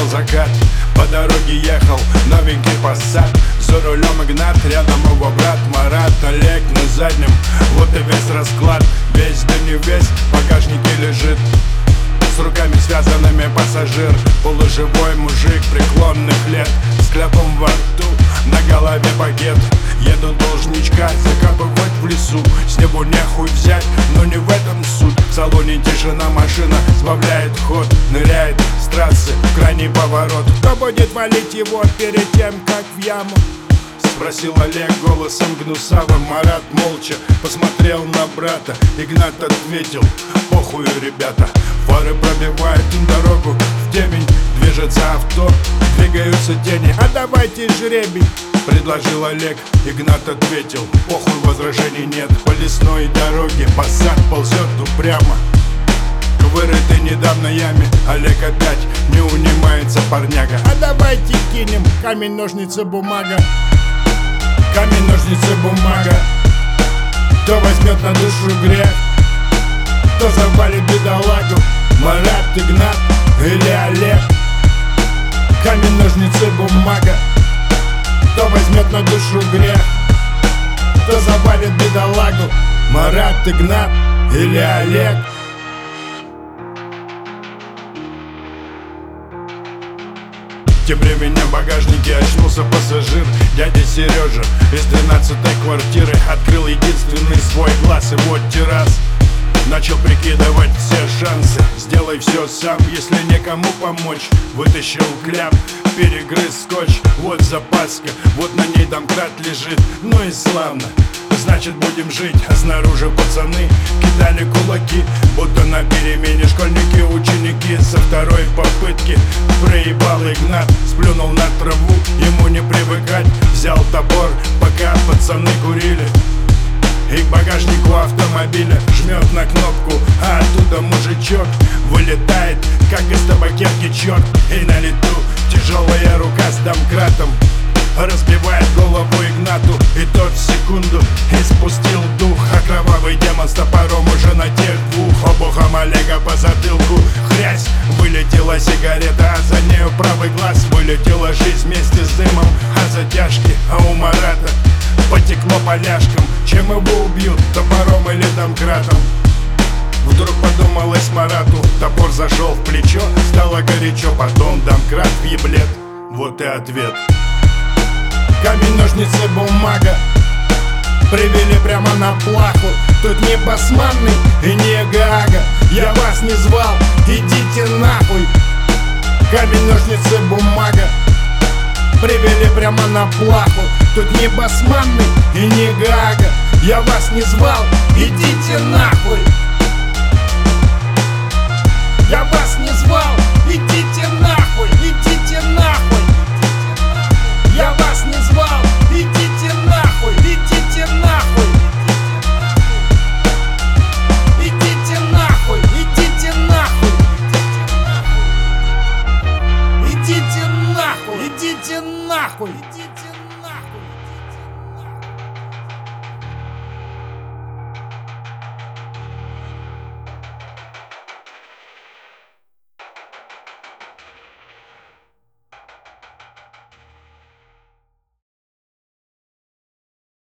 закат. По дороге ехал новенький Passat. За рулем Игнат, рядом его брат Марат. Олег на заднем, вот и весь расклад. Весь да не весь, в багажнике лежит с руками связанными пассажир. Полуживой мужик преклонных лет, с кляпом во рту, на голове пакет. Едут должничка закапывать в лесу. С него нехуй взять, но не в этом суть. В салоне тишина, машина сбавляет ход. Ныряет с трассы в крайний поворот. Кто будет валить его перед тем, как в яму? Спросил Олег голосом гнусавым. Марат молча посмотрел на брата. Игнат ответил: похуй, ребята. Фары пробивают им дорогу в темень. Движется авто, двигаются тени. А давайте жребий, предложил Олег. Игнат ответил: похуй, возражений нет. По лесной дороге Passat ползет упрямо к вырытой недавно яме. Олег опять не унимается, парняга. А давайте кинем камень, ножницы, бумага. Камень, ножницы, бумага. Кто возьмет на душу грех, кто завалит бедолагу? Марат, Игнат или Олег? Камень, ножницы, бумага. Кто возьмет на душу грех, кто завалит бедолагу? Марат, Игнат или Олег? Тем временем в багажнике очнулся пассажир. Дядя Сережа из 12-й квартиры открыл единственный свой глаз. И вот террас начал прикидывать все шансы. Сделай все сам, если некому помочь. Вытащил кляп, перегрыз скотч. Вот запаска, вот на ней домкрат лежит. Ну и славно, значит будем жить. А снаружи пацаны кидали кулаки, будто на перемене школьники, ученики. Со второй попытки проебал Игнат, сплюнул на траву, ему не привыкать. Взял топор, пока пацаны курили, и к багажнику автомобиля жмет на кнопку, а оттуда мужичок вылетает, как из табакерки черт. И на лету тяжелая рука с домкратом разбивает голову Игнату, и тот в секунду испустил дух. А кровавый демон с топором уже на тех двух. Обухом Олега по затылку хрясь, вылетела сигарета, а за нею правый глаз. Вылетела жизнь вместе с дымом, а затяжки, а у Марата потекло поляшком. Чем его убьют, топором или домкратом? Вдруг подумалось Марату, топор зашел в плечо, стало горячо, потом домкрат в еблет. Вот и ответ. Камень, ножницы, бумага. Привели прямо на плаху. Тут не Басманный и не Гаага. Я вас не звал, идите нахуй. Камень, ножницы, бумага. Привели прямо на плаху. Тут не Басманный и не Гаага. Я вас не звал, идите нахуй. Я